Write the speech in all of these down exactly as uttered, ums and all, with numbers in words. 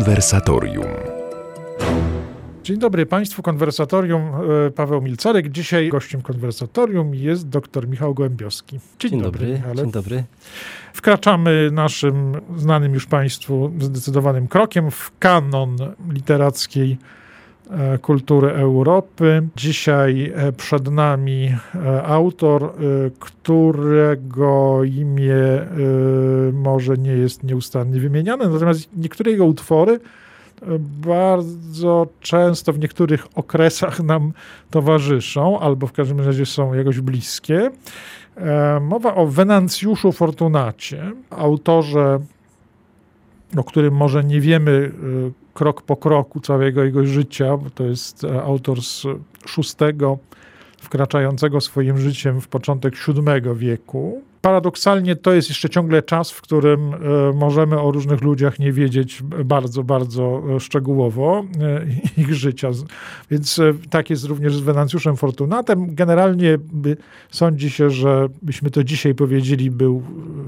Konwersatorium. Dzień dobry Państwu, Konwersatorium, Paweł Milcarek. Dzisiaj gościem Konwersatorium jest dr Michał Gołębiowski. Dzień, Dzień dobry. dobry. Ale Dzień dobry. wkraczamy naszym znanym już Państwu zdecydowanym krokiem w kanon literackiej kultury Europy. Dzisiaj przed nami autor, którego imię może nie jest nieustannie wymieniane, natomiast niektóre jego utwory bardzo często w niektórych okresach nam towarzyszą, albo w każdym razie są jakoś bliskie. Mowa o Wenancjuszu Fortunacie, autorze, o którym może nie wiemy krok po kroku całego jego życia, bo to jest autor z szóstego, wkraczającego swoim życiem w początek siódmego wieku. Paradoksalnie to jest jeszcze ciągle czas, w którym możemy o różnych ludziach nie wiedzieć bardzo, bardzo szczegółowo ich życia. Więc tak jest również z Wenancjuszem Fortunatem. Generalnie by, sądzi się, że byśmy to dzisiaj powiedzieli, był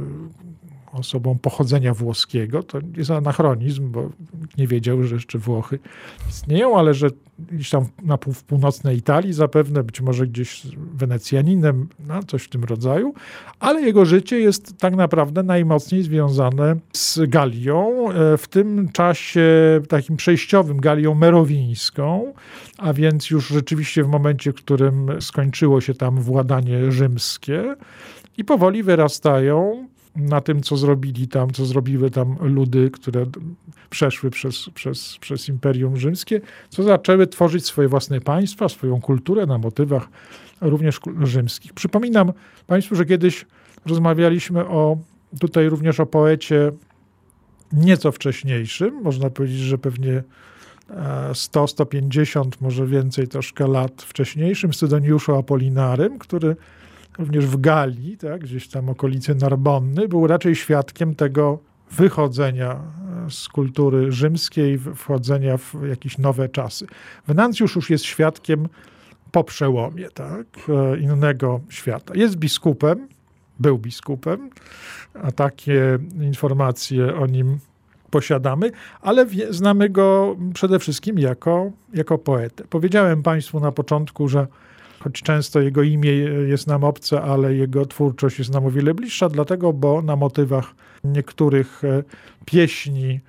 osobą pochodzenia włoskiego. To jest anachronizm, bo nie wiedział, że jeszcze Włochy istnieją, ale że gdzieś tam na pół, w północnej Italii zapewne, być może gdzieś Wenecjaninem, no, coś w tym rodzaju. Ale jego życie jest tak naprawdę najmocniej związane z Gallią, w tym czasie takim przejściowym Gallią merowińską, a więc już rzeczywiście w momencie, w którym skończyło się tam władanie rzymskie i powoli wyrastają na tym, co zrobili tam, co zrobiły tam ludy, które przeszły przez, przez, przez Imperium Rzymskie, co zaczęły tworzyć swoje własne państwa, swoją kulturę na motywach również rzymskich. Przypominam Państwu, że kiedyś rozmawialiśmy o, tutaj również o poecie nieco wcześniejszym, można powiedzieć, że pewnie sto, sto pięćdziesiąt, może więcej troszkę lat wcześniejszym, Sydoniuszu Apollinarym, który również w Galii, tak, gdzieś tam okolicy Narbonny, był raczej świadkiem tego wychodzenia z kultury rzymskiej, wchodzenia w jakieś nowe czasy. Wenancjusz już jest świadkiem po przełomie, tak, innego świata. Jest biskupem, był biskupem, a takie informacje o nim posiadamy, ale wie, znamy go przede wszystkim jako, jako poetę. Powiedziałem Państwu na początku, że choć często jego imię jest nam obce, ale jego twórczość jest nam o wiele bliższa, dlatego, bo na motywach niektórych pieśni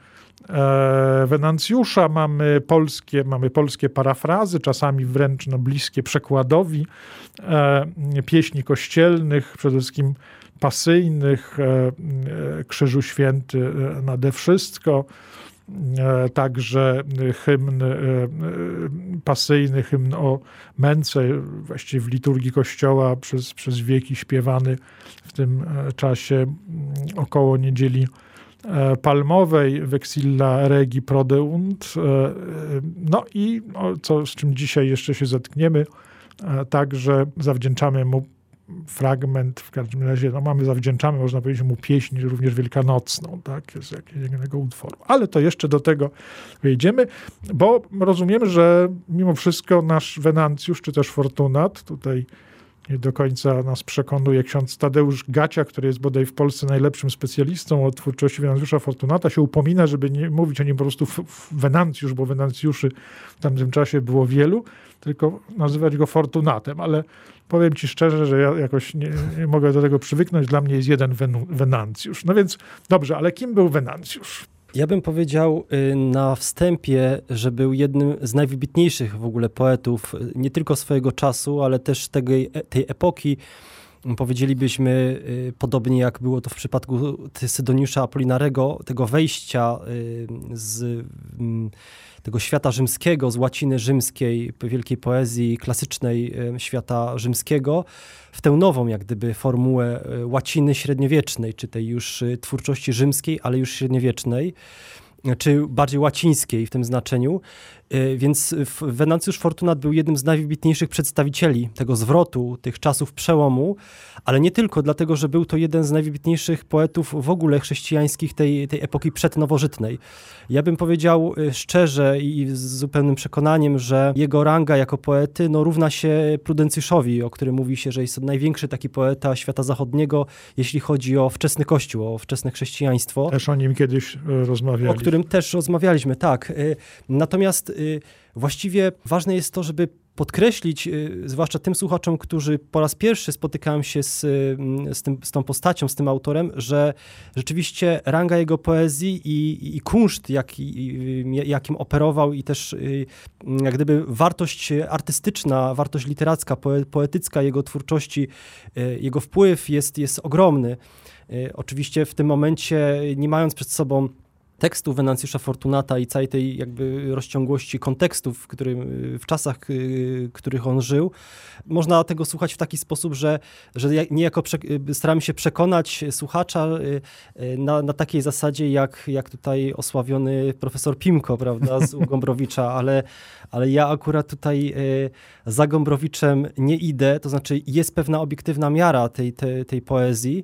Wenancjusza mamy polskie, mamy polskie parafrazy, czasami wręcz no, bliskie przekładowi pieśni kościelnych, przede wszystkim pasyjnych, Krzyżu Święty nade wszystko, także hymn pasyjny, hymn o męce, właściwie w liturgii Kościoła przez, przez wieki śpiewany w tym czasie około Niedzieli Palmowej, Vexilla Regi Prodeunt. No i co, z czym dzisiaj jeszcze się zetkniemy, także zawdzięczamy mu fragment, w każdym razie no mamy, zawdzięczamy, można powiedzieć, mu pieśń również wielkanocną, tak, z jakiegoś utworu. Ale to jeszcze do tego wejdziemy, bo rozumiemy, że mimo wszystko nasz Wenancjusz, czy też Fortunat, tutaj nie do końca nas przekonuje ksiądz Tadeusz Gacia, który jest bodaj w Polsce najlepszym specjalistą od twórczości Wenancjusza Fortunata, się upomina, żeby nie mówić o nim po prostu Wenancjusz, bo Wenancjuszy w tamtym czasie było wielu, tylko nazywać go Fortunatem, ale powiem ci szczerze, że ja jakoś nie, nie mogę do tego przywyknąć. Dla mnie jest jeden Wenancjusz. No więc dobrze, ale kim był Wenancjusz? Ja bym powiedział na wstępie, że był jednym z najwybitniejszych w ogóle poetów, nie tylko swojego czasu, ale też tej, tej epoki. Powiedzielibyśmy, podobnie jak było to w przypadku Sydoniusza Apollinarego, tego wejścia z tego świata rzymskiego, z łaciny rzymskiej, wielkiej poezji klasycznej świata rzymskiego, w tę nową jak gdyby formułę łaciny średniowiecznej, czy tej już twórczości rzymskiej, ale już średniowiecznej, czy bardziej łacińskiej w tym znaczeniu. Więc Wenancjusz Fortunat był jednym z najwybitniejszych przedstawicieli tego zwrotu, tych czasów przełomu, ale nie tylko dlatego, że był to jeden z najwybitniejszych poetów w ogóle chrześcijańskich tej, tej epoki przednowożytnej. Ja bym powiedział szczerze i z zupełnym przekonaniem, że jego ranga jako poety no, równa się Prudencjuszowi, o którym mówi się, że jest to największy taki poeta świata zachodniego, jeśli chodzi o wczesny Kościół, o wczesne chrześcijaństwo. Też o nim kiedyś rozmawialiśmy. O którym też rozmawialiśmy, tak. Natomiast właściwie ważne jest to, żeby podkreślić, zwłaszcza tym słuchaczom, którzy po raz pierwszy spotykają się z, z, tym, z tą postacią, z tym autorem, że rzeczywiście ranga jego poezji i, i kunszt, jak, jakim operował i też jak gdyby wartość artystyczna, wartość literacka, poetycka jego twórczości, jego wpływ jest, jest ogromny. Oczywiście w tym momencie, nie mając przed sobą tekstu Wenancjusza Fortunata i całej tej jakby rozciągłości kontekstów, w, którym, w czasach, w których on żył, można tego słuchać w taki sposób, że, że niejako prze, staramy się przekonać słuchacza na, na takiej zasadzie, jak, jak tutaj osławiony profesor Pimko, prawda, z u Gombrowicza, ale, ale ja akurat tutaj za Gombrowiczem nie idę, to znaczy jest pewna obiektywna miara tej, tej, tej poezji.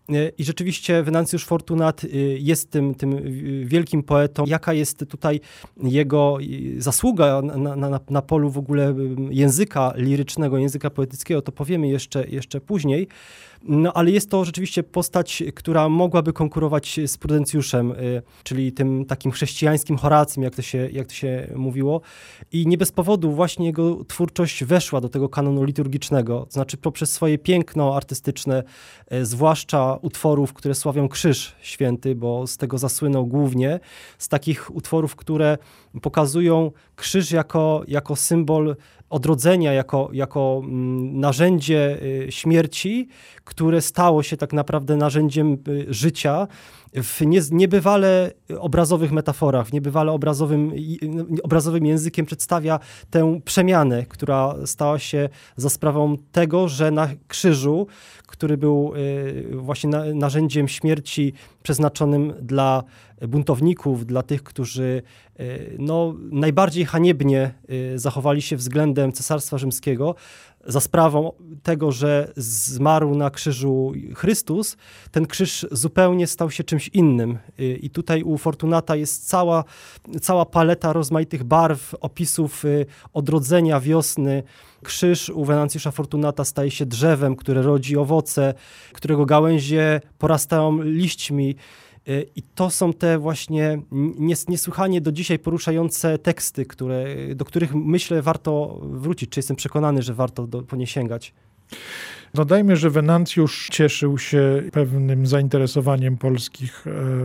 I rzeczywiście Wenancjusz Fortunat jest tym, tym wielkim poetą. Jaka jest tutaj jego zasługa na, na, na polu w ogóle języka lirycznego, języka poetyckiego, to powiemy jeszcze, jeszcze później. No, ale jest to rzeczywiście postać, która mogłaby konkurować z Prudencjuszem, czyli tym takim chrześcijańskim Horacym, jak to się, jak to się mówiło. I nie bez powodu właśnie jego twórczość weszła do tego kanonu liturgicznego, to znaczy poprzez swoje piękno artystyczne, zwłaszcza utworów, które sławią Krzyż Święty, bo z tego zasłynął głównie, z takich utworów, które pokazują krzyż jako, jako symbol odrodzenia, jako, jako narzędzie śmierci, które stało się tak naprawdę narzędziem życia w niebywale obrazowych metaforach, w niebywale obrazowym, obrazowym językiem przedstawia tę przemianę, która stała się za sprawą tego, że na krzyżu, który był właśnie narzędziem śmierci przeznaczonym dla buntowników, dla tych, którzy no, najbardziej haniebnie zachowali się względem Cesarstwa Rzymskiego, za sprawą tego, że zmarł na krzyżu Chrystus, ten krzyż zupełnie stał się czymś innym. I tutaj u Fortunata jest cała, cała paleta rozmaitych barw, opisów odrodzenia, wiosny. Krzyż u Wenancjusza Fortunata staje się drzewem, które rodzi owoce, którego gałęzie porastają liśćmi. I to są te właśnie niesłychanie do dzisiaj poruszające teksty, które, do których myślę warto wrócić, czy jestem przekonany, że warto do, po nie sięgać. Dodajmy, że Wenancjusz cieszył się pewnym zainteresowaniem polskich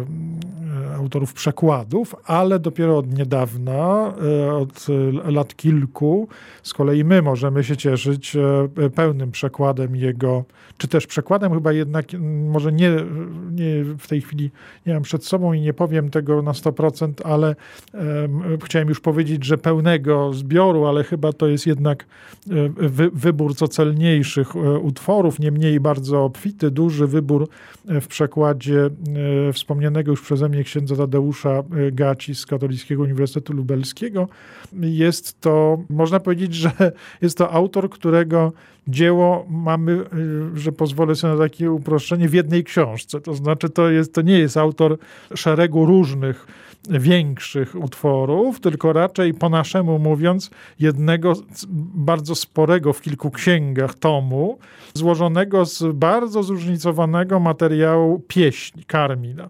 e, autorów przekładów, ale dopiero od niedawna, e, od lat kilku, z kolei my możemy się cieszyć e, pełnym przekładem jego, czy też przekładem chyba jednak, może nie, nie w tej chwili nie mam przed sobą i nie powiem tego na sto procent, ale e, chciałem już powiedzieć, że pełnego zbioru, ale chyba to jest jednak wy, wybór co celniejszych utworów, niemniej bardzo obfity, duży wybór w przekładzie e, wspomnianego już przeze mnie księdza Tadeusza Gaci z Katolickiego Uniwersytetu Lubelskiego. Jest to, można powiedzieć, że jest to autor, którego dzieło mamy, że pozwolę sobie na takie uproszczenie, w jednej książce. To znaczy to, jest, to nie jest autor szeregu różnych większych utworów, tylko raczej po naszemu mówiąc jednego bardzo sporego w kilku księgach tomu, złożonego z bardzo zróżnicowanego materiału pieśni, karmina,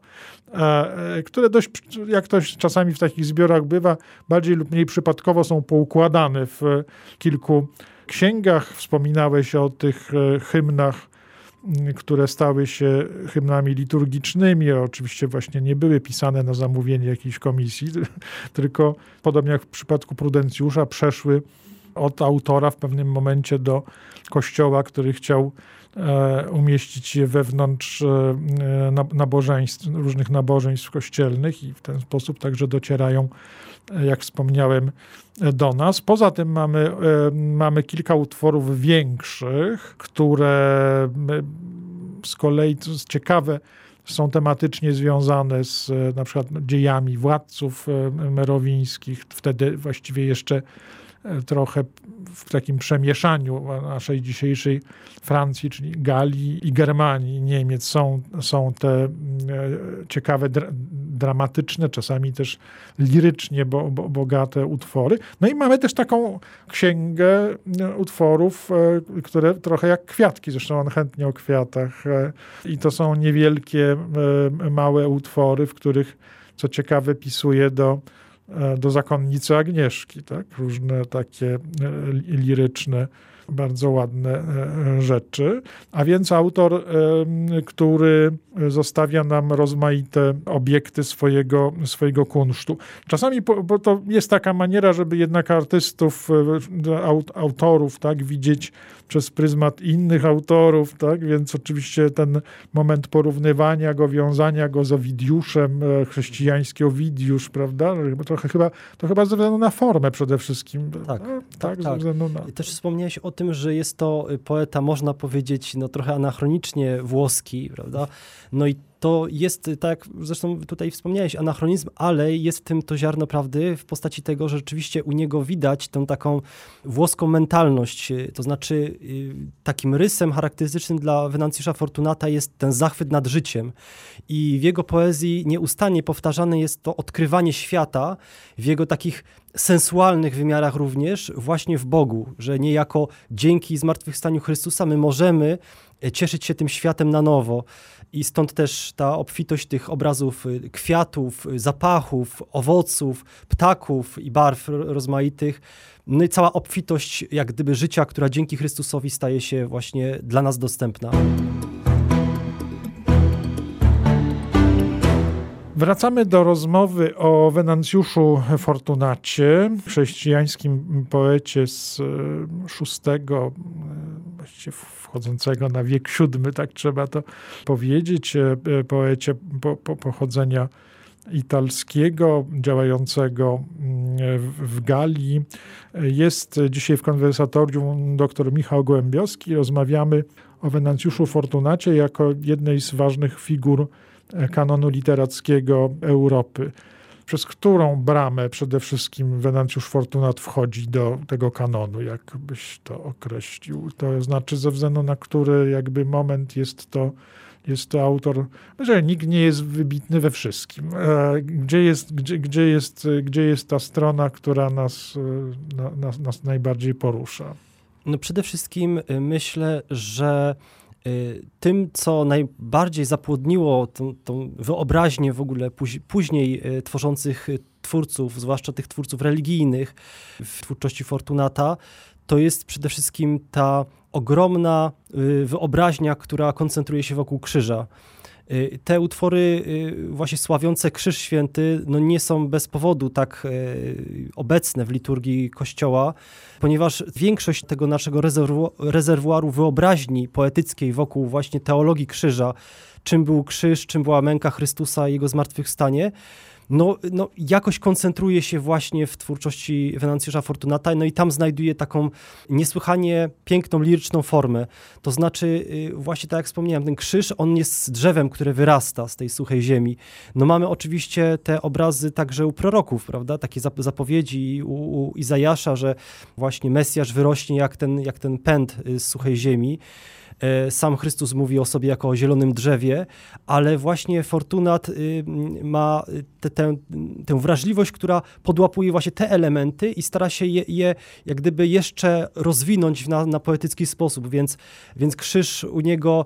które dość, jak to czasami w takich zbiorach bywa, bardziej lub mniej przypadkowo są poukładane w kilku księgach. Wspominałeś o tych hymnach, które stały się hymnami liturgicznymi, oczywiście właśnie nie były pisane na zamówienie jakiejś komisji, tylko podobnie jak w przypadku Prudencjusza przeszły od autora w pewnym momencie do kościoła, który chciał e, umieścić je wewnątrz e, nabożeństw, różnych nabożeństw kościelnych i w ten sposób także docierają, jak wspomniałem, do nas. Poza tym mamy, e, mamy kilka utworów większych, które z kolei, co jest ciekawe, są tematycznie związane z na przykład dziejami władców merowińskich, wtedy właściwie jeszcze trochę w takim przemieszaniu naszej dzisiejszej Francji, czyli Galii i Germanii, Niemiec. Są, są te ciekawe, dra- dramatyczne, czasami też lirycznie bo, bo, bogate utwory. No i mamy też taką księgę utworów, które trochę jak kwiatki, zresztą on chętnie o kwiatach. I to są niewielkie, małe utwory, w których co ciekawe, pisuje do, do zakonnicy Agnieszki, tak? Różne takie liryczne, bardzo ładne rzeczy. A więc autor, który zostawia nam rozmaite obiekty swojego, swojego kunsztu. Czasami, bo to jest taka maniera, żeby jednak artystów, autorów, tak, widzieć przez pryzmat innych autorów, tak, więc oczywiście ten moment porównywania go, wiązania go z Owidiuszem, chrześcijański Owidiusz, prawda, trochę chyba, to chyba ze względu na formę przede wszystkim. Tak, tak, tak, tak, ze tak. względu na... Też wspomniałeś o tym, że jest to poeta, można powiedzieć, no trochę anachronicznie włoski, prawda? No i to jest, tak jak zresztą tutaj wspomniałeś, anachronizm, ale jest w tym to ziarno prawdy w postaci tego, że rzeczywiście u niego widać tę taką włoską mentalność, to znaczy takim rysem charakterystycznym dla Wenancjusza Fortunata jest ten zachwyt nad życiem i w jego poezji nieustannie powtarzane jest to odkrywanie świata w jego takich sensualnych wymiarach również właśnie w Bogu, że niejako dzięki zmartwychwstaniu Chrystusa my możemy cieszyć się tym światem na nowo. I stąd też ta obfitość tych obrazów kwiatów, zapachów, owoców, ptaków i barw rozmaitych. No i cała obfitość jak gdyby życia, która dzięki Chrystusowi staje się właśnie dla nas dostępna. Wracamy do rozmowy o Wenancjuszu Fortunacie, chrześcijańskim poecie z szóstego, właściwie wchodzącego na wiek siódmy, tak trzeba to powiedzieć, poecie po, po, pochodzenia italskiego, działającego w Galii. Jest dzisiaj w konwersatorium dr Michał Gołębiowski. Rozmawiamy o Wenancjuszu Fortunacie jako jednej z ważnych figur kanonu literackiego Europy. Przez którą bramę przede wszystkim Wenancjusz Fortunat wchodzi do tego kanonu, jak byś to określił? To znaczy ze względu na który jakby moment jest to, jest to autor, że nikt nie jest wybitny we wszystkim. Gdzie jest, gdzie, gdzie jest, gdzie jest ta strona, która nas, nas, nas najbardziej porusza? No przede wszystkim myślę, że tym, co najbardziej zapłodniło tą, tą wyobraźnię w ogóle później tworzących twórców, zwłaszcza tych twórców religijnych w twórczości Fortunata, to jest przede wszystkim ta ogromna wyobraźnia, która koncentruje się wokół krzyża. Te utwory właśnie sławiące Krzyż Święty no nie są bez powodu tak obecne w liturgii Kościoła, ponieważ większość tego naszego rezerwu- rezerwuaru wyobraźni poetyckiej wokół właśnie teologii krzyża, czym był krzyż, czym była męka Chrystusa i jego zmartwychwstanie, no, no jakoś koncentruje się właśnie w twórczości Wenancjusza Fortunata, no i tam znajduje taką niesłychanie piękną, liryczną formę. To znaczy, właśnie tak jak wspomniałem, ten krzyż, on jest drzewem, które wyrasta z tej suchej ziemi. No mamy oczywiście te obrazy także u proroków, prawda? Takie zapowiedzi u, u Izajasza, że właśnie Mesjasz wyrośnie jak ten, jak ten pęd z suchej ziemi. Sam Chrystus mówi o sobie jako o zielonym drzewie, ale właśnie Fortunat ma te, tę, tę wrażliwość, która podłapuje właśnie te elementy i stara się je, je jak gdyby jeszcze rozwinąć na, na poetycki sposób, więc, więc krzyż u niego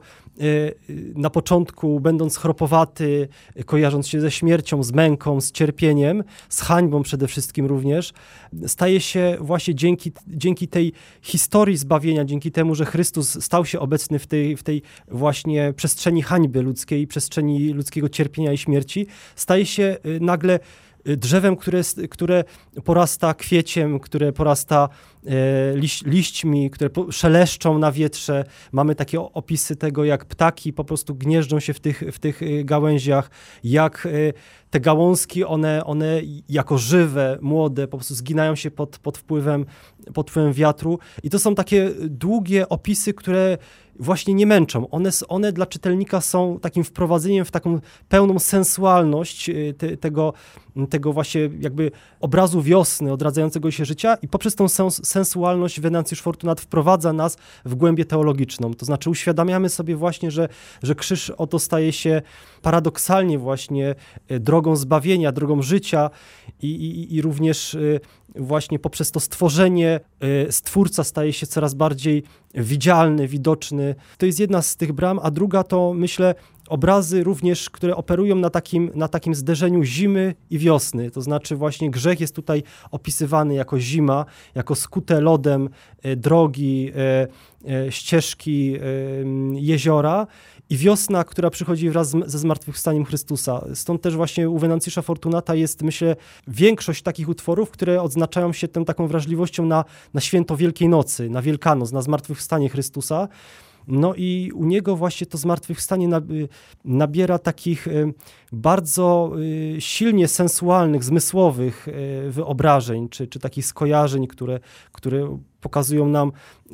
na początku, będąc chropowaty, kojarząc się ze śmiercią, z męką, z cierpieniem, z hańbą przede wszystkim również, staje się właśnie dzięki, dzięki tej historii zbawienia, dzięki temu, że Chrystus stał się obecny w tej, w tej właśnie przestrzeni hańby ludzkiej, przestrzeni ludzkiego cierpienia i śmierci, staje się nagle drzewem, które, które porasta kwieciem, które porasta e, liś, liśćmi, które po, szeleszczą na wietrze. Mamy takie opisy tego, jak ptaki po prostu gnieżdżą się w tych, w tych gałęziach, jak e, te gałązki, one, one jako żywe, młode, po prostu zginają się pod, pod, wpływem, pod wpływem wiatru. I to są takie długie opisy, które właśnie nie męczą. One, one dla czytelnika są takim wprowadzeniem w taką pełną sensualność te, tego, tego właśnie jakby obrazu wiosny, odradzającego się życia i poprzez tą sens, sensualność Wenancjusz Fortunat wprowadza nas w głębię teologiczną. To znaczy uświadamiamy sobie właśnie, że, że krzyż oto staje się paradoksalnie właśnie drogą zbawienia, drogą życia i, i, i również właśnie poprzez to stworzenie Stwórca staje się coraz bardziej widzialny, widoczny. To jest jedna z tych bram, a druga to myślę obrazy również, które operują na takim, na takim zderzeniu zimy i wiosny. To znaczy właśnie grzech jest tutaj opisywany jako zima, jako skute lodem e, drogi, e, e, ścieżki, e, jeziora i wiosna, która przychodzi wraz z, ze zmartwychwstaniem Chrystusa. Stąd też właśnie u Wenancjusza Fortunata jest, myślę, większość takich utworów, które odznaczają się tą taką wrażliwością na, na święto Wielkiej Nocy, na Wielkanoc, na zmartwychwstanie Chrystusa. No i u niego właśnie to zmartwychwstanie nabiera takich bardzo silnie sensualnych, zmysłowych wyobrażeń, czy, czy takich skojarzeń, które, które pokazują nam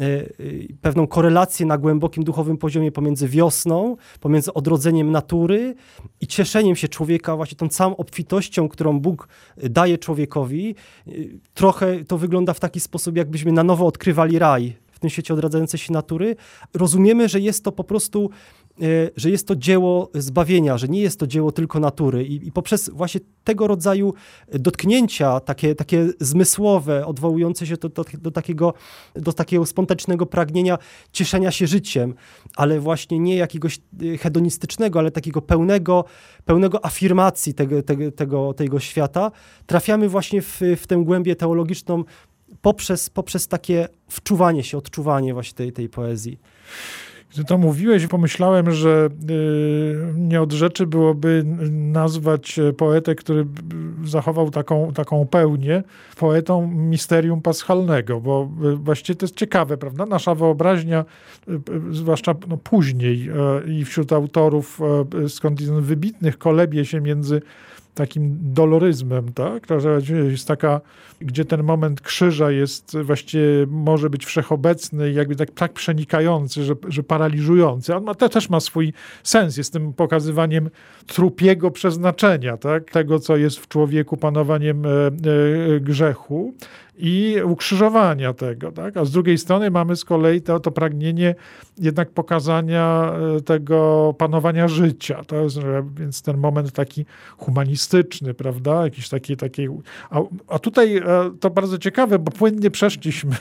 pewną korelację na głębokim duchowym poziomie pomiędzy wiosną, pomiędzy odrodzeniem natury i cieszeniem się człowieka właśnie tą całą obfitością, którą Bóg daje człowiekowi. Trochę to wygląda w taki sposób, jakbyśmy na nowo odkrywali raj w tym świecie odradzającej się natury. Rozumiemy, że jest to po prostu, że jest to dzieło zbawienia, że nie jest to dzieło tylko natury i, i poprzez właśnie tego rodzaju dotknięcia, takie, takie zmysłowe, odwołujące się do, do, do, takiego, do takiego spontanicznego pragnienia cieszenia się życiem, ale właśnie nie jakiegoś hedonistycznego, ale takiego pełnego, pełnego afirmacji tego, tego, tego, tego świata, trafiamy właśnie w, w tę głębię teologiczną poprzez, poprzez takie wczuwanie się, odczuwanie właśnie tej, tej poezji. Gdy to mówiłeś, pomyślałem, że y, nie od rzeczy byłoby nazwać poetę, który zachował taką, taką pełnię, poetą misterium paschalnego, bo właściwie to jest ciekawe, prawda? Nasza wyobraźnia, y, zwłaszcza no, później y, i wśród autorów y, skądinąd wybitnych, kolebie się między takim doloryzmem, tak? To jest taka, gdzie ten moment krzyża jest właściwie, może być wszechobecny i jakby tak, tak przenikający, że, że paraliżujący. On ma, to też ma swój sens, jest tym pokazywaniem trupiego przeznaczenia, tak? Tego, co jest w człowieku panowaniem e, e, grzechu i ukrzyżowania tego, tak? A z drugiej strony mamy z kolei to, to pragnienie jednak pokazania tego panowania życia. To jest więc ten moment taki humanistyczny, prawda? Jakiś taki, taki a, a tutaj to bardzo ciekawe, bo płynnie przeszliśmy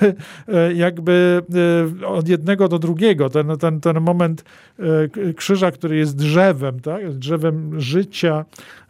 jakby od jednego do drugiego. Ten, ten, ten moment krzyża, który jest drzewem, tak? Jest drzewem życia,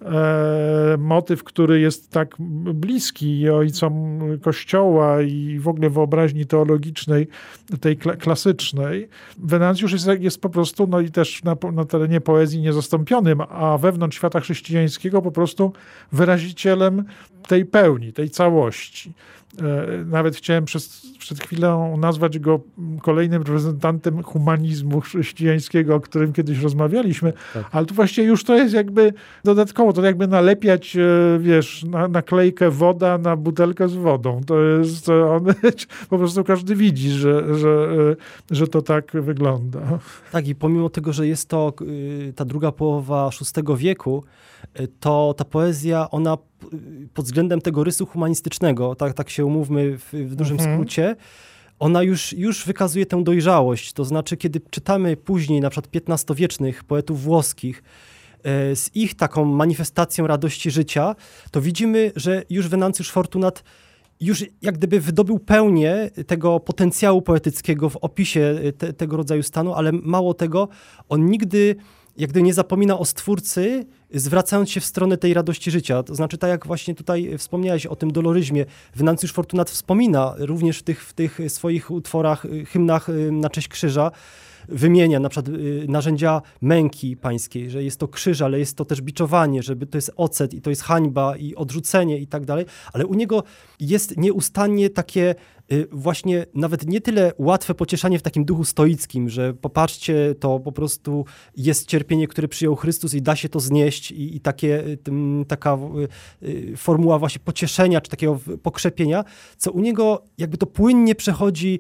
motyw, który jest tak bliski ojcom Kościoła i w ogóle wyobraźni teologicznej, tej klasycznej. Wenancjusz jest, jest po prostu, no i też na, na terenie poezji niezastąpionym, a wewnątrz świata chrześcijańskiego po prostu wyrazicielem tej pełni, tej całości. Nawet chciałem przez, przed chwilą nazwać go kolejnym reprezentantem humanizmu chrześcijańskiego, o którym kiedyś rozmawialiśmy, tak. Ale tu właściwie już to jest jakby dodatkowo, to jakby nalepiać, wiesz, na, naklejkę woda na butelkę z wodą. To jest, on, po prostu każdy widzi, że, że, że to tak wygląda. Tak i pomimo tego, że jest to ta druga połowa szóstego wieku, to ta poezja, ona pod względem tego rysu humanistycznego, tak, tak się umówmy w, w dużym mhm. skrócie, ona już, już wykazuje tę dojrzałość. To znaczy, kiedy czytamy później na przykład piętnastowiecznych poetów włoskich e, z ich taką manifestacją radości życia, to widzimy, że już Wenancjusz Fortunat już jak gdyby wydobył pełnię tego potencjału poetyckiego w opisie te, tego rodzaju stanu, ale mało tego, on nigdy jak gdyby nie zapomina o Stwórcy, zwracając się w stronę tej radości życia. To znaczy, tak jak właśnie tutaj wspomniałeś o tym doloryzmie, Wenancjusz Fortunat wspomina również w tych, w tych swoich utworach, hymnach na cześć krzyża, wymienia na przykład narzędzia męki pańskiej, że jest to krzyż, ale jest to też biczowanie, żeby to jest ocet i to jest hańba i odrzucenie i tak dalej, ale u niego jest nieustannie takie właśnie nawet nie tyle łatwe pocieszanie w takim duchu stoickim, że popatrzcie, to po prostu jest cierpienie, które przyjął Chrystus i da się to znieść i, i takie, taka formuła właśnie pocieszenia czy takiego pokrzepienia, co u niego jakby to płynnie przechodzi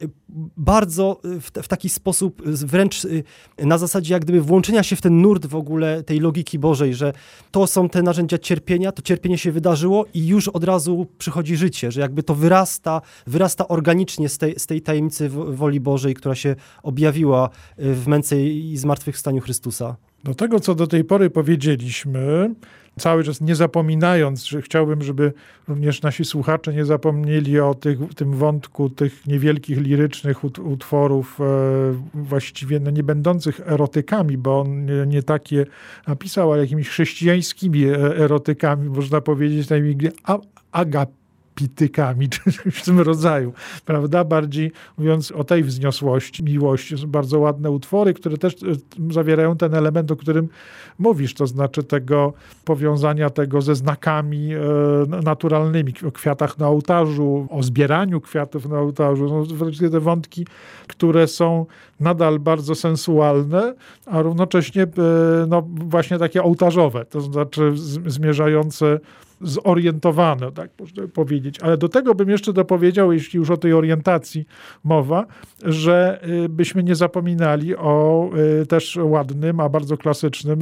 bardzo w, w taki sposób wręcz na zasadzie jak gdyby włączenia się w ten nurt w ogóle tej logiki Bożej, że to są te narzędzia cierpienia, to cierpienie się wydarzyło i już od razu przychodzi życie, że jakby to wyrasta, wyrasta organicznie z tej, z tej tajemnicy woli Bożej, która się objawiła w męce i zmartwychwstaniu Chrystusa. Do tego, co do tej pory powiedzieliśmy, cały czas nie zapominając, że chciałbym, żeby również nasi słuchacze nie zapomnieli o tych, tym wątku tych niewielkich, lirycznych ut- utworów, e, właściwie no, nie będących erotykami, bo on nie, nie takie napisał, ale jakimiś chrześcijańskimi erotykami, można powiedzieć, najmniej a, agapitykami, czy coś w tym rodzaju, prawda? Bardziej mówiąc o tej wzniosłości, miłości. Są bardzo ładne utwory, które też zawierają ten element, o którym mówisz, to znaczy tego powiązania tego ze znakami e, naturalnymi, o kwiatach na ołtarzu, o zbieraniu kwiatów na ołtarzu. No, wreszcie te wątki, które są nadal bardzo sensualne, a równocześnie e, no, właśnie takie ołtarzowe, to znaczy z, zmierzające zorientowane, tak można powiedzieć. Ale do tego bym jeszcze dopowiedział, jeśli już o tej orientacji mowa, że byśmy nie zapominali o też ładnym, a bardzo klasycznym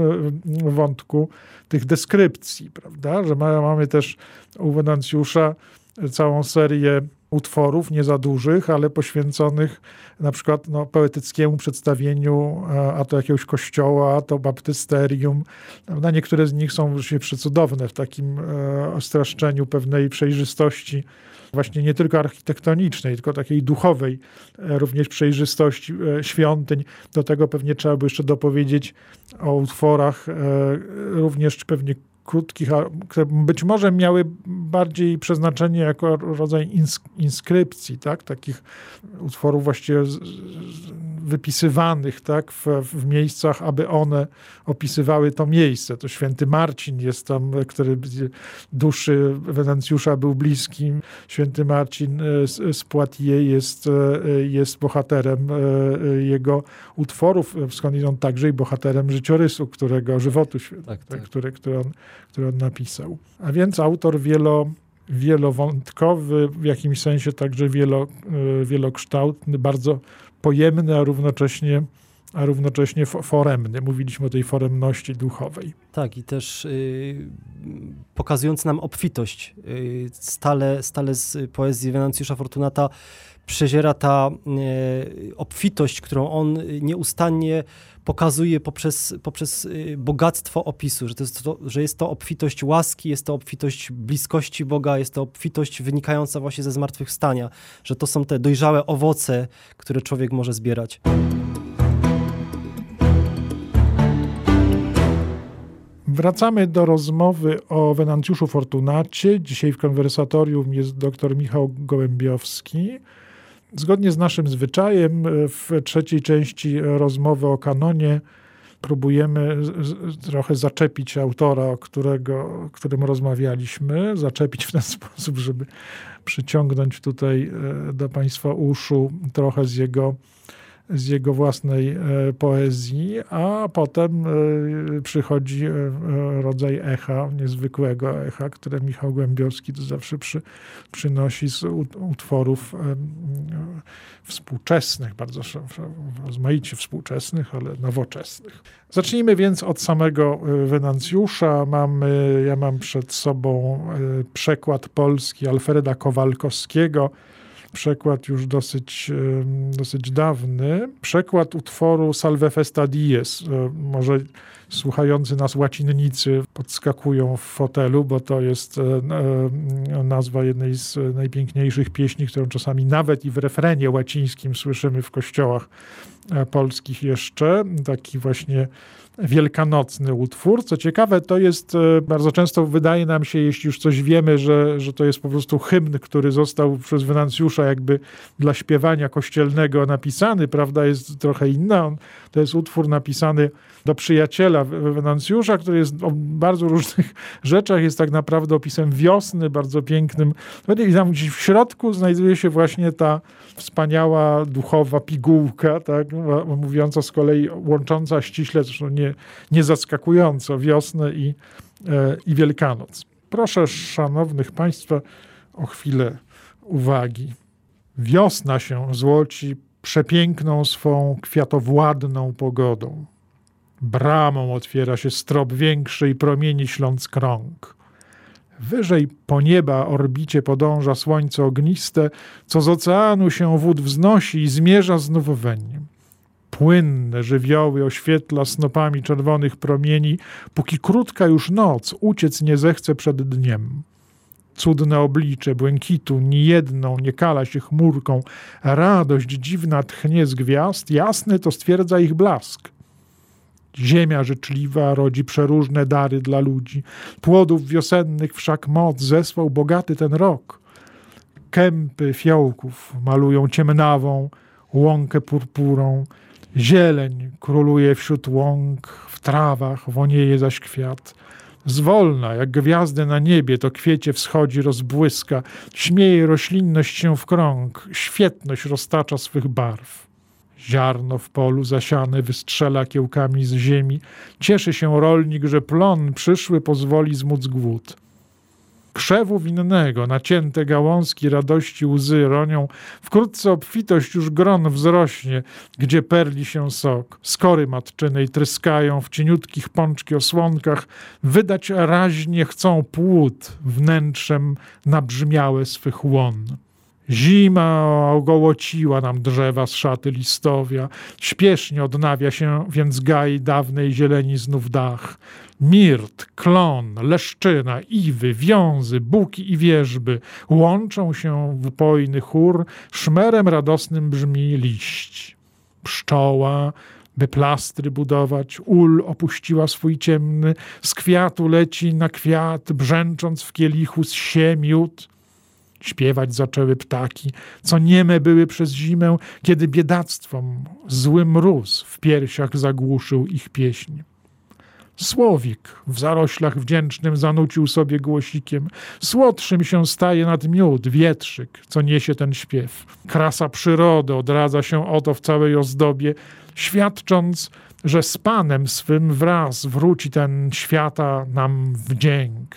wątku tych deskrypcji, prawda? Że mamy też u Wenancjusza całą serię utworów, nie za dużych, ale poświęconych na przykład no, poetyckiemu przedstawieniu a to jakiegoś kościoła, a to baptysterium. Prawda? Niektóre z nich są się przecudowne w takim e, streszczeniu pewnej przejrzystości, właśnie nie tylko architektonicznej, tylko takiej duchowej, e, również przejrzystości e, świątyń. Do tego pewnie trzeba by jeszcze dopowiedzieć o utworach e, również pewnie krótkich, które być może miały bardziej przeznaczenie jako rodzaj inskrypcji, tak? Takich utworów właściwie wypisywanych, tak? w, w miejscach, aby one opisywały to miejsce. To święty Marcin jest tam, który duszy Wenancjusza był bliskim. Święty Marcin z, z Poitiers jest, jest bohaterem jego utworów, skądinąd także i bohaterem życiorysu, którego żywotu świętego, tak, tak. Który, który, on, który on napisał. A więc autor wielo, wielowątkowy, w jakimś sensie także wielo, wielokształtny, bardzo pojemny, a równocześnie, a równocześnie foremny. Mówiliśmy o tej foremności duchowej. Tak, i też y, pokazując nam obfitość. Y, stale, stale z poezji Wenancjusza Fortunata przeziera ta y, obfitość, którą on nieustannie pokazuje poprzez, poprzez bogactwo opisu, że, to jest to, że jest to obfitość łaski, jest to obfitość bliskości Boga, jest to obfitość wynikająca właśnie ze zmartwychwstania, że to są te dojrzałe owoce, które człowiek może zbierać. Wracamy do rozmowy o Wenancjuszu Fortunacie. Dzisiaj w konwersatorium jest dr Michał Gołębiowski. Zgodnie z naszym zwyczajem w trzeciej części rozmowy o kanonie próbujemy trochę zaczepić autora, o którego, o którym rozmawialiśmy, zaczepić w ten sposób, żeby przyciągnąć tutaj do Państwa uszu trochę z jego z jego własnej poezji, a potem przychodzi rodzaj echa, niezwykłego echa, które Michał Gołębiowski to zawsze przy, przynosi z utworów współczesnych, bardzo rozmaicie współczesnych, ale nowoczesnych. Zacznijmy więc od samego Wenancjusza. Mamy, ja mam przed sobą przekład polski Alfreda Kowalkowskiego, przekład już dosyć, dosyć dawny. Przekład utworu Salve Festa Dies. Może słuchający nas łacinnicy podskakują w fotelu, bo to jest nazwa jednej z najpiękniejszych pieśni, którą czasami nawet i w refrenie łacińskim słyszymy w kościołach polskich jeszcze. Taki właśnie wielkanocny utwór. Co ciekawe, to jest bardzo często wydaje nam się, jeśli już coś wiemy, że, że to jest po prostu hymn, który został przez Wenancjusza jakby dla śpiewania kościelnego napisany. Prawda jest trochę inna. On, to jest utwór napisany do przyjaciela Wenancjusza, który jest o bardzo różnych rzeczach. Jest tak naprawdę opisem wiosny, bardzo pięknym. I tam gdzieś w środku znajduje się właśnie ta wspaniała, duchowa pigułka, tak, mówiąca z kolei, łącząca ściśle, zresztą nie, nie zaskakująco, wiosnę i, e, i Wielkanoc. Proszę szanownych Państwa o chwilę uwagi. Wiosna się złoci przepiękną swą kwiatowładną pogodą. Bramą otwiera się strop większy i promieni śląc krąg. Wyżej po nieba orbicie podąża słońce ogniste, co z oceanu się wód wznosi i zmierza znów weń. Płynne żywioły oświetla snopami czerwonych promieni, póki krótka już noc uciec nie zechce przed dniem. Cudne oblicze błękitu niejedną nie kala się chmurką, radość dziwna tchnie z gwiazd, jasny to stwierdza ich blask. Ziemia życzliwa rodzi przeróżne dary dla ludzi, płodów wiosennych wszak moc zesłał bogaty ten rok. Kępy fiołków malują ciemnawą łąkę purpurą, zieleń króluje wśród łąk, w trawach wonieje zaś kwiat. Zwolna, jak gwiazdy na niebie, to kwiecie wschodzi rozbłyska, śmieje roślinność się w krąg, świetność roztacza swych barw. Ziarno w polu zasiane wystrzela kiełkami z ziemi, cieszy się rolnik, że plon przyszły pozwoli zmóc głód. Krzewu winnego, nacięte gałązki radości łzy ronią, wkrótce obfitość już gron wzrośnie, gdzie perli się sok. Skory matczynej tryskają w cieniutkich pączki osłonkach, wydać raźnie chcą płód wnętrzem nabrzmiałe swych łon. Zima ogołociła nam drzewa z szaty listowia, śpiesznie odnawia się więc gaj dawnej zieleni znów dach. Mirt, klon, leszczyna, iwy, wiązy, buki i wierzby łączą się w upojny chór, szmerem radosnym brzmi liść. Pszczoła, by plastry budować, ul opuściła swój ciemny, z kwiatu leci na kwiat, brzęcząc w kielichu zsie miód. Śpiewać zaczęły ptaki, co nieme były przez zimę, kiedy biedactwom zły mróz w piersiach zagłuszył ich pieśń. Słowik w zaroślach wdzięcznym zanucił sobie głosikiem. Słodszym się staje nad miód wietrzyk, co niesie ten śpiew. Krasa przyrody odradza się oto w całej ozdobie, świadcząc, że z Panem swym wraz wróci ten świata nam wdzięk.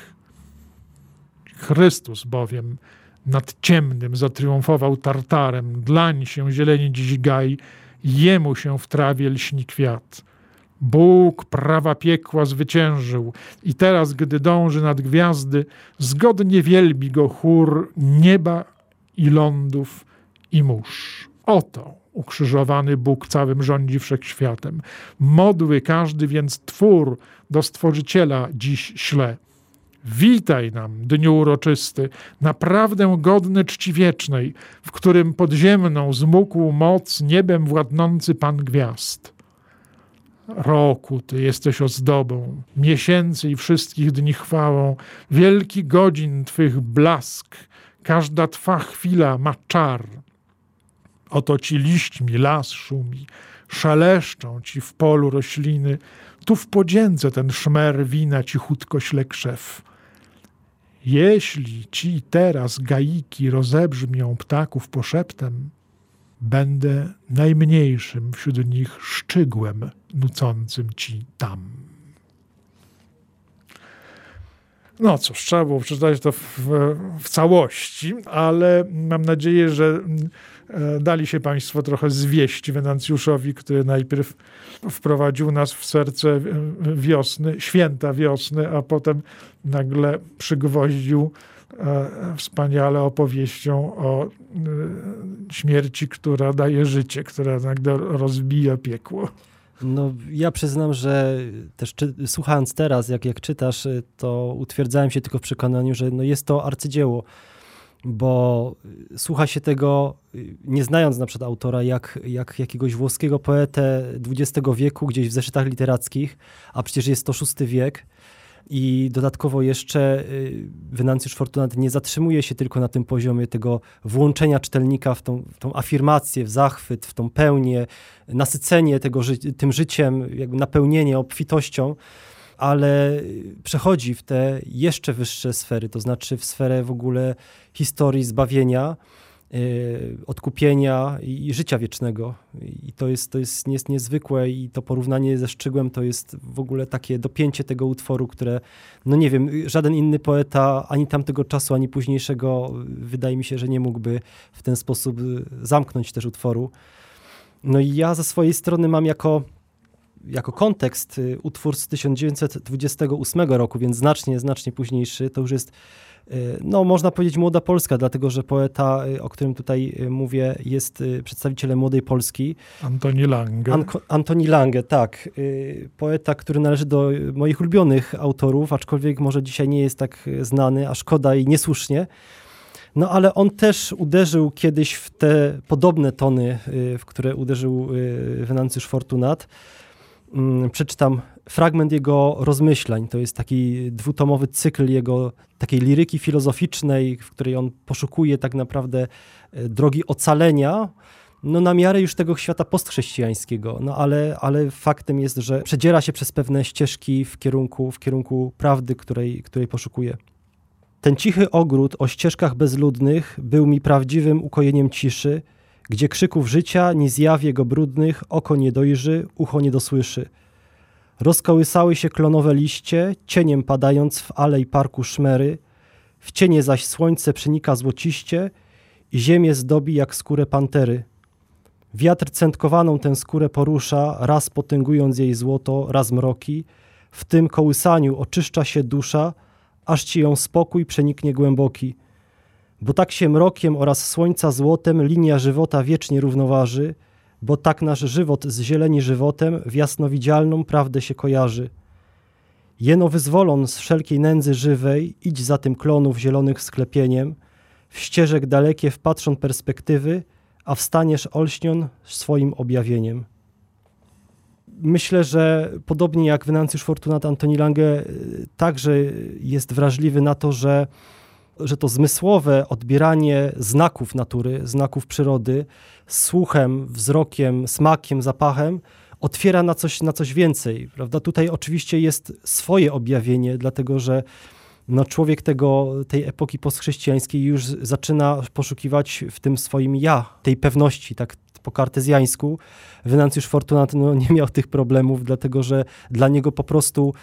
Chrystus bowiem nad ciemnym zatriumfował Tartarem, dlań się zieleni dziś gaj, jemu się w trawie lśni kwiat. Bóg prawa piekła zwyciężył i teraz, gdy dąży nad gwiazdy, zgodnie wielbi go chór nieba i lądów i mórz. Oto ukrzyżowany Bóg całym rządzi wszechświatem. Modły każdy więc twór do Stworzyciela dziś śle. Witaj nam, dniu uroczysty, naprawdę godny czci wiecznej, w którym podziemną zmógł moc niebem władnący Pan gwiazd. Roku Ty jesteś ozdobą, miesięcy i wszystkich dni chwałą, wielki godzin Twych blask, każda Twa chwila ma czar. Oto Ci liśćmi las szumi, szeleszczą Ci w polu rośliny, tu w podzięce ten szmer wina cichutko śle krzew. Jeśli Ci teraz gaiki rozebrzmią ptaków poszeptem, będę najmniejszym wśród nich szczygłem nucącym Ci tam. No cóż, trzeba było przeczytać to w, w całości, ale mam nadzieję, że dali się Państwo trochę zwieść Wenancjuszowi, który najpierw wprowadził nas w serce wiosny, święta wiosny, a potem nagle przygwoździł wspaniale opowieścią o śmierci, która daje życie, która nagle rozbija piekło. No, ja przyznam, że też czy, słuchając teraz, jak, jak czytasz, to utwierdzałem się tylko w przekonaniu, że no jest to arcydzieło, bo słucha się tego, nie znając na przykład autora, jak, jak jakiegoś włoskiego poetę dwudziestego wieku, gdzieś w zeszytach literackich, a przecież jest to szósty wiek. I dodatkowo jeszcze Wenancjusz Fortunaty nie zatrzymuje się tylko na tym poziomie tego włączenia czytelnika w tą, w tą afirmację, w zachwyt, w tą pełnię, nasycenie tego ży- tym życiem, jakby napełnienie obfitością, ale przechodzi w te jeszcze wyższe sfery, to znaczy w sferę w ogóle historii zbawienia, Yy, odkupienia i, i życia wiecznego. I to jest, to jest, jest niezwykłe i to porównanie ze Szczygłem to jest w ogóle takie dopięcie tego utworu, które, no nie wiem, żaden inny poeta ani tamtego czasu, ani późniejszego wydaje mi się, że nie mógłby w ten sposób zamknąć też utworu. No i ja ze swojej strony mam jako jako kontekst utwór z tysiąc dziewięćset dwudziestego ósmego roku, więc znacznie, znacznie późniejszy. To już jest, no można powiedzieć, młoda Polska, dlatego że poeta, o którym tutaj mówię, jest przedstawicielem młodej Polski. Antoni Lange. An- Antoni Lange, tak. Poeta, który należy do moich ulubionych autorów, aczkolwiek może dzisiaj nie jest tak znany, a szkoda i niesłusznie. No ale on też uderzył kiedyś w te podobne tony, w które uderzył Wenancjusz Fortunat. Przeczytam fragment jego rozmyślań. To jest taki dwutomowy cykl jego takiej liryki filozoficznej, w której on poszukuje tak naprawdę drogi ocalenia, no na miarę już tego świata postchrześcijańskiego. No ale, ale faktem jest, że przedziera się przez pewne ścieżki w kierunku, w kierunku prawdy, której, której poszukuje. Ten cichy ogród o ścieżkach bezludnych był mi prawdziwym ukojeniem ciszy, gdzie krzyków życia nie zjawie go brudnych, oko nie dojrzy, ucho nie dosłyszy. Rozkołysały się klonowe liście, cieniem padając w alej parku szmery, w cienie zaś słońce przenika złociście i ziemię zdobi jak skórę pantery. Wiatr cętkowaną tę skórę porusza, raz potęgując jej złoto, raz mroki. W tym kołysaniu oczyszcza się dusza, aż ci ją spokój przeniknie głęboki. Bo tak się mrokiem oraz słońca złotem linia żywota wiecznie równoważy, bo tak nasz żywot z zieleni żywotem w jasnowidzialną prawdę się kojarzy. Jeno wyzwolon z wszelkiej nędzy żywej, idź za tym klonów zielonych sklepieniem, w ścieżek dalekie wpatrzą perspektywy, a wstaniesz olśnion swoim objawieniem. Myślę, że podobnie jak Wenancjusz Fortunat, Antoni Lange także jest wrażliwy na to, że, że to zmysłowe odbieranie znaków natury, znaków przyrody, słuchem, wzrokiem, smakiem, zapachem, otwiera na coś, na coś więcej. Prawda? Tutaj oczywiście jest swoje objawienie, dlatego że no, człowiek tego, tej epoki postchrześcijańskiej już zaczyna poszukiwać w tym swoim ja, tej pewności, tak po kartezjańsku. Wenancjusz Fortunat no, nie miał tych problemów, dlatego że dla niego po prostu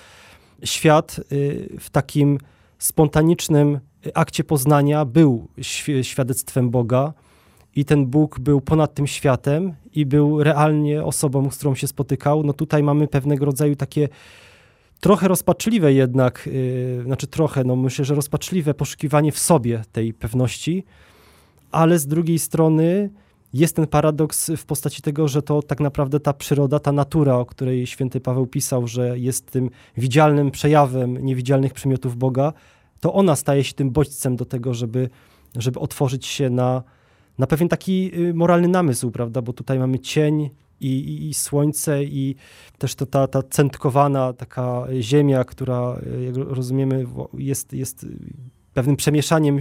świat y, w takim spontanicznym akcie poznania był świ- świadectwem Boga i ten Bóg był ponad tym światem i był realnie osobą, z którą się spotykał. No tutaj mamy pewnego rodzaju takie trochę rozpaczliwe jednak, yy, znaczy trochę, no myślę, że rozpaczliwe poszukiwanie w sobie tej pewności, ale z drugiej strony jest ten paradoks w postaci tego, że to tak naprawdę ta przyroda, ta natura, o której święty Paweł pisał, że jest tym widzialnym przejawem niewidzialnych przymiotów Boga, to ona staje się tym bodźcem do tego, żeby, żeby otworzyć się na, na pewien taki moralny namysł, prawda, bo tutaj mamy cień, I, i, i słońce i też to ta, ta cętkowana taka ziemia, która, jak rozumiemy, jest, jest pewnym przemieszaniem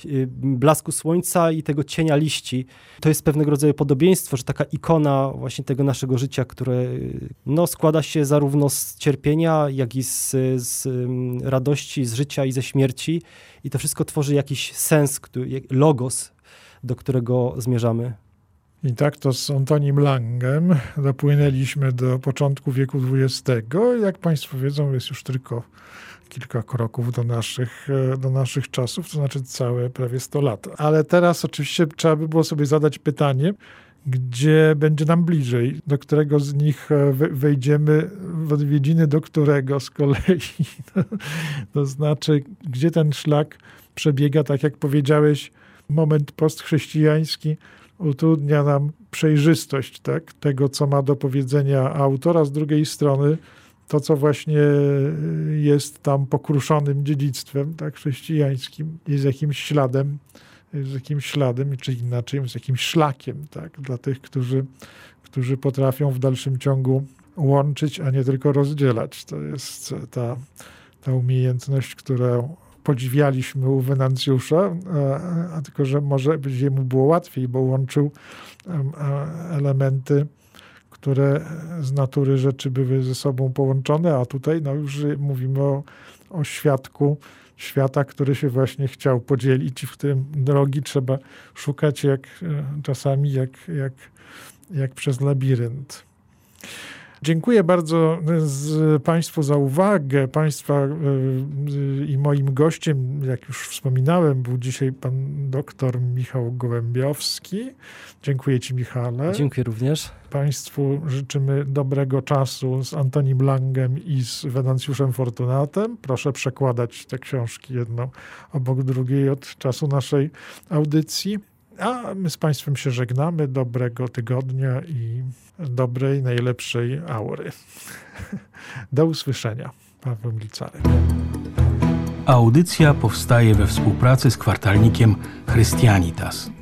blasku słońca i tego cienia liści. To jest pewnego rodzaju podobieństwo, że taka ikona właśnie tego naszego życia, które no, składa się zarówno z cierpienia, jak i z, z radości, z życia i ze śmierci. I to wszystko tworzy jakiś sens, logos, do którego zmierzamy. I tak to z Antonim Langem dopłynęliśmy do początku wieku dwudziestego. Jak Państwo wiedzą, jest już tylko kilka kroków do naszych, do naszych czasów, to znaczy całe prawie sto lat. Ale teraz oczywiście trzeba by było sobie zadać pytanie, gdzie będzie nam bliżej, do którego z nich wejdziemy w odwiedziny, do którego z kolei. To znaczy, gdzie ten szlak przebiega, tak jak powiedziałeś, moment postchrześcijański utrudnia nam przejrzystość, tak, tego, co ma do powiedzenia autor, a z drugiej strony to, co właśnie jest tam pokruszonym dziedzictwem, tak, chrześcijańskim, jest jakimś śladem, jest jakimś śladem, czy inaczej, jest jakimś szlakiem, tak, dla tych, którzy, którzy potrafią w dalszym ciągu łączyć, a nie tylko rozdzielać. To jest ta, ta umiejętność, którą podziwialiśmy u Wenancjusza, a, a tylko, że może być jemu było łatwiej, bo łączył elementy, które z natury rzeczy były ze sobą połączone, a tutaj no już mówimy o, o świadku świata, który się właśnie chciał podzielić i w którym drogi trzeba szukać jak czasami jak, jak, jak przez labirynt. Dziękuję bardzo z Państwu za uwagę. Państwa i moim gościem, jak już wspominałem, był dzisiaj pan doktor Michał Gołębiowski. Dziękuję Ci, Michale. Dziękuję również. Państwu życzymy dobrego czasu z Antonim Langem i z Wenancjuszem Fortunatem. Proszę przekładać te książki jedną obok drugiej od czasu naszej audycji. A my z Państwem się żegnamy. Dobrego tygodnia i dobrej, najlepszej aury. Do usłyszenia. Paweł Milcarek. Audycja powstaje we współpracy z kwartalnikiem Christianitas.